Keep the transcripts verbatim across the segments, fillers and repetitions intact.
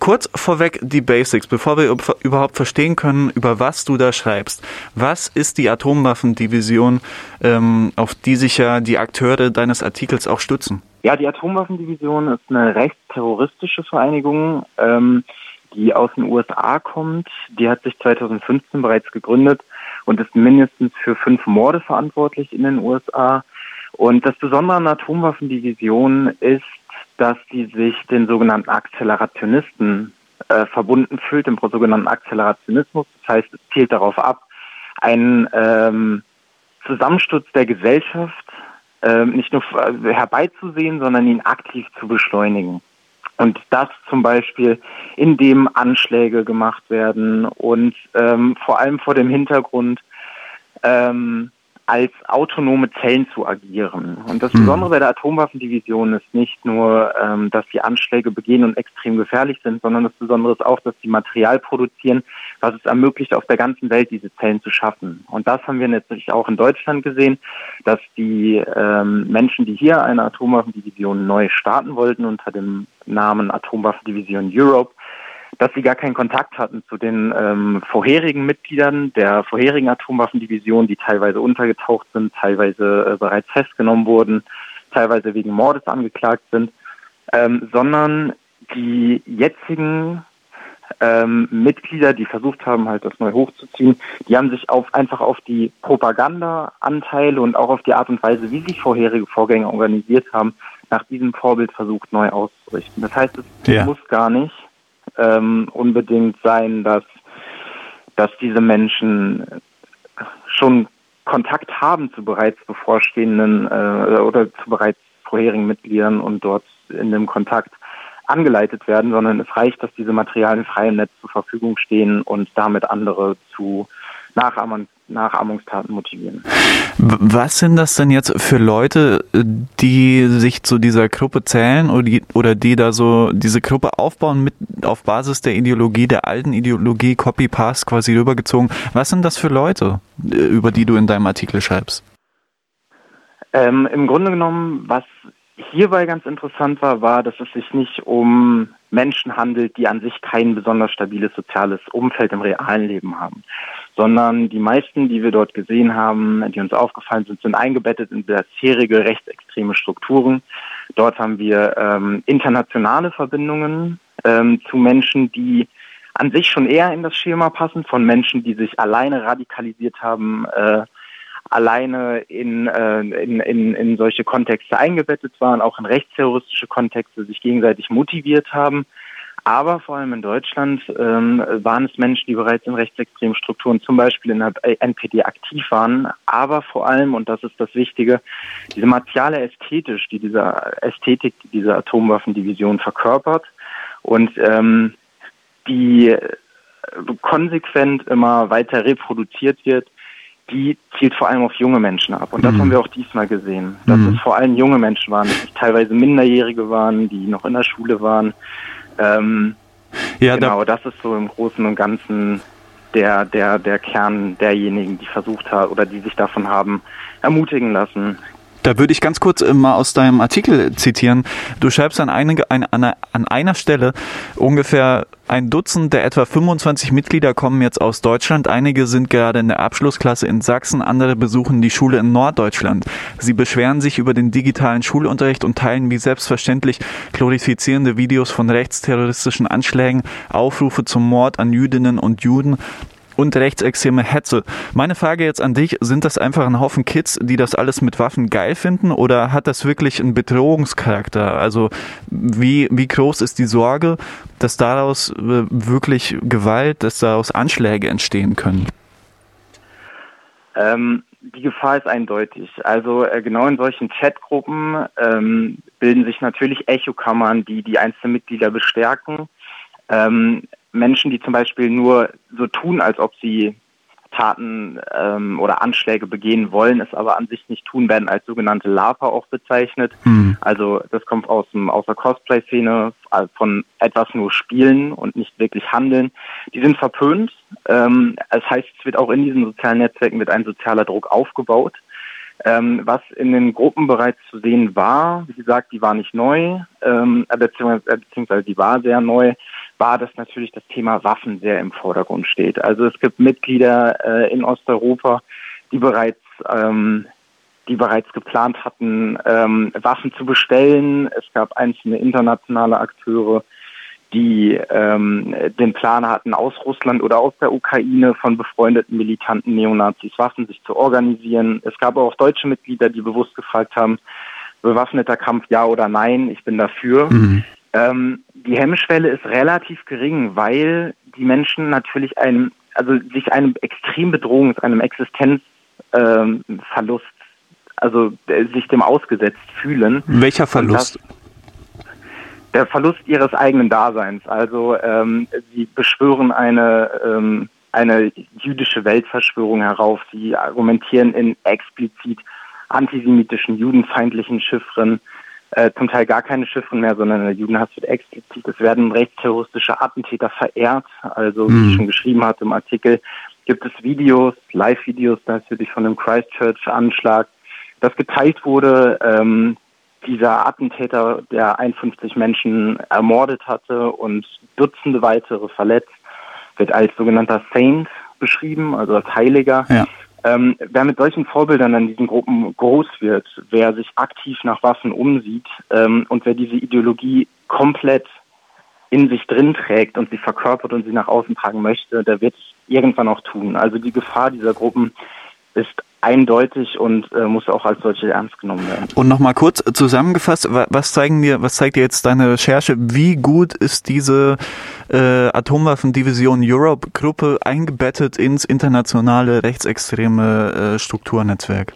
Kurz vorweg die Basics, bevor wir überhaupt verstehen können, über was du da schreibst. Was ist die Atomwaffendivision, ähm, auf die sich ja die Akteure deines Artikels auch stützen? Ja, die Atomwaffendivision ist eine rechtsterroristische Vereinigung, ähm, die aus den U S A kommt. Die hat sich zweitausendfünfzehn bereits gegründet und ist mindestens für fünf Morde verantwortlich in den U S A. Und das Besondere an der Atomwaffendivision ist, dass die sich den sogenannten Akzelerationisten äh, verbunden fühlt, dem sogenannten Akzelerationismus. Das heißt, es zielt darauf ab, einen ähm, Zusammensturz der Gesellschaft äh, nicht nur herbeizusehen, sondern ihn aktiv zu beschleunigen. Und das zum Beispiel, indem Anschläge gemacht werden und ähm, vor allem vor dem Hintergrund, ähm, als autonome Zellen zu agieren. Und das Besondere bei der Atomwaffendivision ist nicht nur, ähm, dass sie Anschläge begehen und extrem gefährlich sind, sondern das Besondere ist auch, dass sie Material produzieren, was es ermöglicht, auf der ganzen Welt diese Zellen zu schaffen. Und das haben wir natürlich auch in Deutschland gesehen, dass die ähm, Menschen, die hier eine Atomwaffendivision neu starten wollten unter dem Namen Atomwaffendivision Europe, dass sie gar keinen Kontakt hatten zu den ähm, vorherigen Mitgliedern der vorherigen Atomwaffendivision, die teilweise untergetaucht sind, teilweise äh, bereits festgenommen wurden, teilweise wegen Mordes angeklagt sind, ähm, sondern die jetzigen ähm, Mitglieder, die versucht haben, halt das neu hochzuziehen, die haben sich auf einfach auf die Propagandaanteile und auch auf die Art und Weise, wie sich vorherige Vorgänger organisiert haben, nach diesem Vorbild versucht, neu auszurichten. Das heißt, es ja. muss gar nicht Ähm, unbedingt sein, dass, dass diese Menschen schon Kontakt haben zu bereits bevorstehenden äh, oder zu bereits vorherigen Mitgliedern und dort in dem Kontakt angeleitet werden, sondern es reicht, dass diese Materialien frei im Netz zur Verfügung stehen und damit andere zu Nachahmung, Nachahmungstaten motivieren. Was sind das denn jetzt für Leute, die sich zu dieser Gruppe zählen oder die, oder die da so diese Gruppe aufbauen mit auf Basis der Ideologie, der alten Ideologie, Copy-Paste quasi rübergezogen? Was sind das für Leute, über die du in deinem Artikel schreibst? Ähm, im Grunde genommen, was hierbei ganz interessant war, war, dass es sich nicht um Menschen handelt, die an sich kein besonders stabiles soziales Umfeld im realen Leben haben, sondern die meisten, die wir dort gesehen haben, die uns aufgefallen sind, sind eingebettet in bisherige rechtsextreme Strukturen. Dort haben wir ähm, internationale Verbindungen ähm, zu Menschen, die an sich schon eher in das Schema passen, von Menschen, die sich alleine radikalisiert haben, äh, alleine in, äh, in, in, in solche Kontexte eingebettet waren, auch in rechtsterroristische Kontexte sich gegenseitig motiviert haben. Aber vor allem in Deutschland ähm, waren es Menschen, die bereits in rechtsextremen Strukturen, zum Beispiel in der N P D, aktiv waren. Aber vor allem, und das ist das Wichtige, diese martiale Ästhetik, die diese Ästhetik, die diese Atomwaffendivision verkörpert und ähm, die konsequent immer weiter reproduziert wird, die zielt vor allem auf junge Menschen ab. Und das mhm. haben wir auch diesmal gesehen, dass mhm. es vor allem junge Menschen waren, dass es teilweise Minderjährige waren, die noch in der Schule waren. Ähm, ja, genau, da das ist so im Großen und Ganzen der, der, der Kern derjenigen, die versucht haben oder die sich davon haben ermutigen lassen. Da würde ich ganz kurz mal aus deinem Artikel zitieren. Du schreibst an, einige, an, an einer Stelle, ungefähr ein Dutzend der etwa fünfundzwanzig Mitglieder kommen jetzt aus Deutschland. Einige sind gerade in der Abschlussklasse in Sachsen, andere besuchen die Schule in Norddeutschland. Sie beschweren sich über den digitalen Schulunterricht und teilen wie selbstverständlich glorifizierende Videos von rechtsterroristischen Anschlägen, Aufrufe zum Mord an Jüdinnen und Juden und rechtsextreme Hetze. Meine Frage jetzt an dich, sind das einfach ein Haufen Kids, die das alles mit Waffen geil finden, oder hat das wirklich einen Bedrohungscharakter? Also wie, wie groß ist die Sorge, dass daraus wirklich Gewalt, dass daraus Anschläge entstehen können? Ähm, die Gefahr ist eindeutig. Also äh, genau in solchen Chatgruppen ähm, bilden sich natürlich Echokammern, die die einzelnen Mitglieder bestärken. Ähm, Menschen, die zum Beispiel nur so tun, als ob sie Taten ähm, oder Anschläge begehen wollen, es aber an sich nicht tun, werden als sogenannte Laper auch bezeichnet. Mhm. Also das kommt aus, dem, aus der Cosplay-Szene, also von etwas nur spielen und nicht wirklich handeln. Die sind verpönt. Ähm, das heißt, es wird auch in diesen sozialen Netzwerken wird ein sozialer Druck aufgebaut. Ähm, was in den Gruppen bereits zu sehen war, wie gesagt, die war nicht neu, ähm, beziehungsweise, beziehungsweise die war sehr neu, war, dass natürlich das Thema Waffen sehr im Vordergrund steht. Also es gibt Mitglieder äh, in Osteuropa, die bereits ähm, die bereits geplant hatten, ähm, Waffen zu bestellen. Es gab einzelne internationale Akteure, die ähm, den Plan hatten, aus Russland oder aus der Ukraine von befreundeten militanten Neonazis Waffen sich zu organisieren. Es gab auch deutsche Mitglieder, die bewusst gefragt haben, bewaffneter Kampf ja oder nein, ich bin dafür. Mhm. Ähm, die Hemmschwelle ist relativ gering, weil die Menschen natürlich einem, also sich einem extremen Bedrohungs-, einem Existenzverlust, ähm, also äh, sich dem ausgesetzt fühlen. Welcher Verlust? Der Verlust ihres eigenen Daseins. Also ähm, sie beschwören eine ähm, eine jüdische Weltverschwörung herauf. Sie argumentieren in explizit antisemitischen, judenfeindlichen Chiffren, äh, zum Teil gar keine Chiffren mehr, sondern der Judenhass wird explizit. Es werden rechtsterroristische Attentäter verehrt. Also wie mhm. ich schon geschrieben hatte im Artikel, gibt es Videos, Live-Videos natürlich von dem Christchurch-Anschlag, das geteilt wurde. Ähm, dieser Attentäter, der einundfünfzig Menschen ermordet hatte und Dutzende weitere verletzt, wird als sogenannter Saint beschrieben, also als Heiliger. Ja. Ähm, wer mit solchen Vorbildern in diesen Gruppen groß wird, wer sich aktiv nach Waffen umsieht ähm, und wer diese Ideologie komplett in sich drin trägt und sie verkörpert und sie nach außen tragen möchte, der wird es irgendwann auch tun. Also die Gefahr dieser Gruppen ist eindeutig und äh, muss auch als solche ernst genommen werden. Und nochmal kurz zusammengefasst, was zeigen dir, was zeigt dir jetzt deine Recherche? Wie gut ist diese äh, Atomwaffendivision Europe-Gruppe eingebettet ins internationale rechtsextreme äh, Strukturnetzwerk?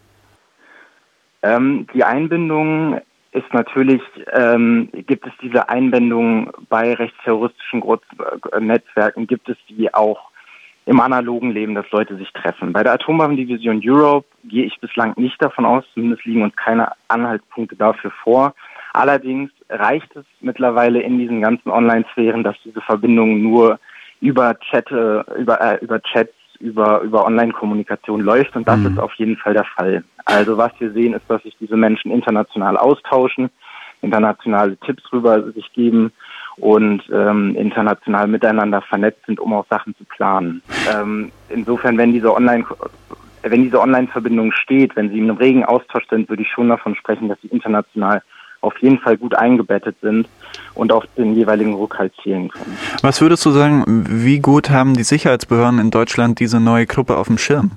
Ähm, die Einbindung ist natürlich, ähm, gibt es diese Einbindung bei rechtsterroristischen Gru- äh, Netzwerken, gibt es die auch im analogen Leben, dass Leute sich treffen. Bei der Atomwaffendivision Europe gehe ich bislang nicht davon aus, zumindest liegen uns keine Anhaltspunkte dafür vor. Allerdings reicht es mittlerweile in diesen ganzen Online-Sphären, dass diese Verbindung nur über Chat, über, äh, über Chats, über, über Online-Kommunikation läuft und das mhm. ist auf jeden Fall der Fall. Also was wir sehen, ist, dass sich diese Menschen international austauschen, internationale Tipps rüber sich geben und ähm, international miteinander vernetzt sind, um auch Sachen zu planen. Ähm, insofern, wenn diese Online, wenn diese Online-Verbindung steht, wenn sie in einem regen Austausch sind, würde ich schon davon sprechen, dass sie international auf jeden Fall gut eingebettet sind und auf den jeweiligen Rückhalt zählen können. Was würdest du sagen, wie gut haben die Sicherheitsbehörden in Deutschland diese neue Gruppe auf dem Schirm?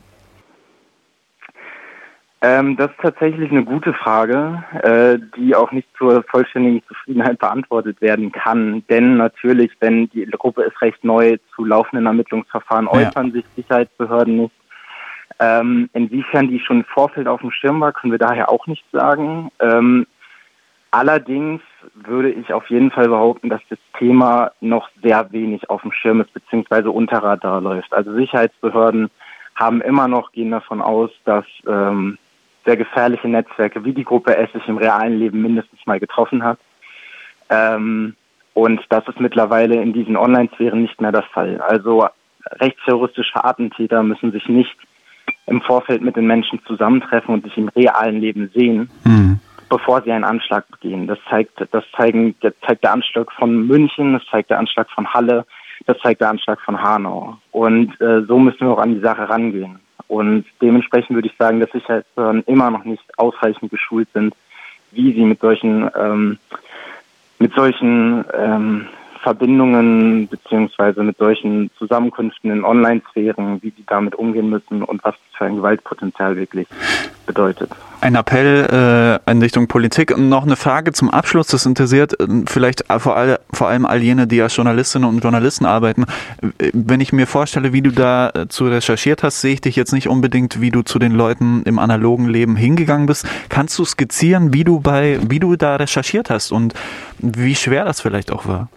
Ähm, das ist tatsächlich eine gute Frage, äh, die auch nicht zur vollständigen Zufriedenheit beantwortet werden kann. Denn natürlich, wenn die Gruppe ist recht neu, zu laufenden Ermittlungsverfahren äußern ja. sich Sicherheitsbehörden nicht. Ähm, inwiefern die schon im Vorfeld auf dem Schirm war, können wir daher auch nicht sagen. Ähm, allerdings würde ich auf jeden Fall behaupten, dass das Thema noch sehr wenig auf dem Schirm ist, beziehungsweise unter Radar läuft. Also Sicherheitsbehörden haben immer noch, gehen davon aus, dass ähm, sehr gefährliche Netzwerke wie die Gruppe S sich im realen Leben mindestens mal getroffen hat. Ähm, und das ist mittlerweile in diesen Online-Sphären nicht mehr der Fall. Also rechtsterroristische Attentäter müssen sich nicht im Vorfeld mit den Menschen zusammentreffen und sich im realen Leben sehen, mhm. bevor sie einen Anschlag begehen. Das zeigt, das zeigen, das zeigt der Anschlag von München, das zeigt der Anschlag von Halle, das zeigt der Anschlag von Hanau. Und äh, so müssen wir auch an die Sache rangehen. Und dementsprechend würde ich sagen, dass Sicherheitsbehörden immer noch nicht ausreichend geschult sind, wie sie mit solchen ähm, mit solchen ähm, Verbindungen beziehungsweise mit solchen Zusammenkünften in Online-Sphären, wie sie damit umgehen müssen und was das für ein Gewaltpotenzial wirklich bedeutet. Ein Appell äh, in Richtung Politik. Und noch eine Frage zum Abschluss, das interessiert äh, vielleicht vor, all, vor allem all jene, die als Journalistinnen und Journalisten arbeiten. Wenn ich mir vorstelle, wie du da äh, zu recherchiert hast, sehe ich dich jetzt nicht unbedingt, wie du zu den Leuten im analogen Leben hingegangen bist. Kannst du skizzieren, wie du bei, wie du da recherchiert hast und wie schwer das vielleicht auch war?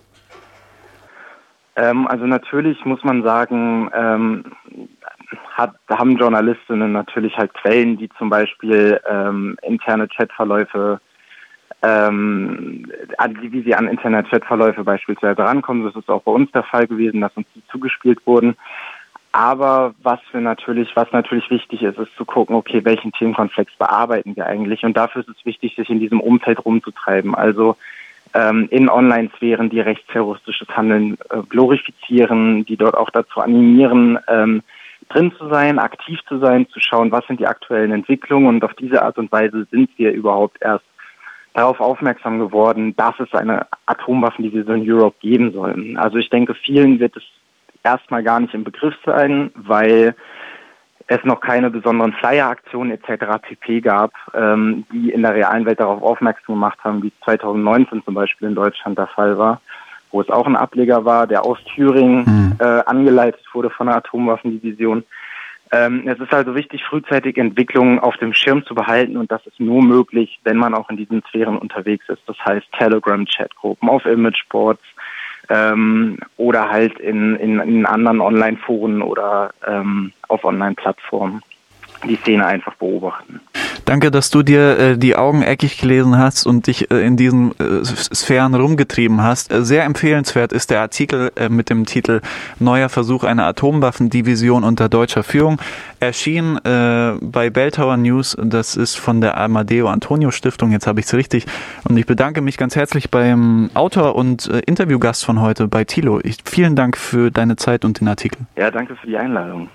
Ähm, also natürlich muss man sagen, ähm, hat, haben Journalistinnen natürlich halt Quellen, die zum Beispiel ähm, interne Chatverläufe, ähm, wie sie an interne Chatverläufe beispielsweise rankommen. Das ist auch bei uns der Fall gewesen, dass uns die zugespielt wurden. Aber was wir natürlich, was natürlich wichtig ist, ist zu gucken, okay, welchen Themenkomplex bearbeiten wir eigentlich? Und dafür ist es wichtig, sich in diesem Umfeld rumzutreiben. Also ähm, in Online-Sphären, die rechtsterroristisches Handeln äh, glorifizieren, die dort auch dazu animieren, ähm, drin zu sein, aktiv zu sein, zu schauen, was sind die aktuellen Entwicklungen. Und auf diese Art und Weise sind wir überhaupt erst darauf aufmerksam geworden, dass es eine Atomwaffendivision Europe geben soll. Also ich denke, vielen wird es erstmal gar nicht im Begriff sein, weil es noch keine besonderen Flyer-Aktionen et cetera pp. Gab, ähm, die in der realen Welt darauf aufmerksam gemacht haben, wie es zwanzig neunzehn zum Beispiel in Deutschland der Fall war, wo es auch ein Ableger war, der aus Thüringen mhm. äh, angeleitet wurde von der Atomwaffendivision. Ähm, es ist also wichtig, frühzeitig Entwicklungen auf dem Schirm zu behalten, und das ist nur möglich, wenn man auch in diesen Sphären unterwegs ist. Das heißt Telegram-Chatgruppen, auf Imageboards, Ähm, oder halt in, in, in anderen Online-Foren oder ähm, auf Online-Plattformen die Szene einfach beobachten. Danke, dass du dir äh, die Augen eckig gelesen hast und dich äh, in diesen äh, Sphären rumgetrieben hast. Äh, sehr empfehlenswert ist der Artikel äh, mit dem Titel Neuer Versuch einer Atomwaffendivision unter deutscher Führung. Erschien äh, bei Belltower News, das ist von der Amadeo Antonio Stiftung, jetzt habe ich es richtig. Und ich bedanke mich ganz herzlich beim Autor und äh, Interviewgast von heute, bei Thilo. Ich, vielen Dank für deine Zeit und den Artikel. Ja, danke für die Einladung.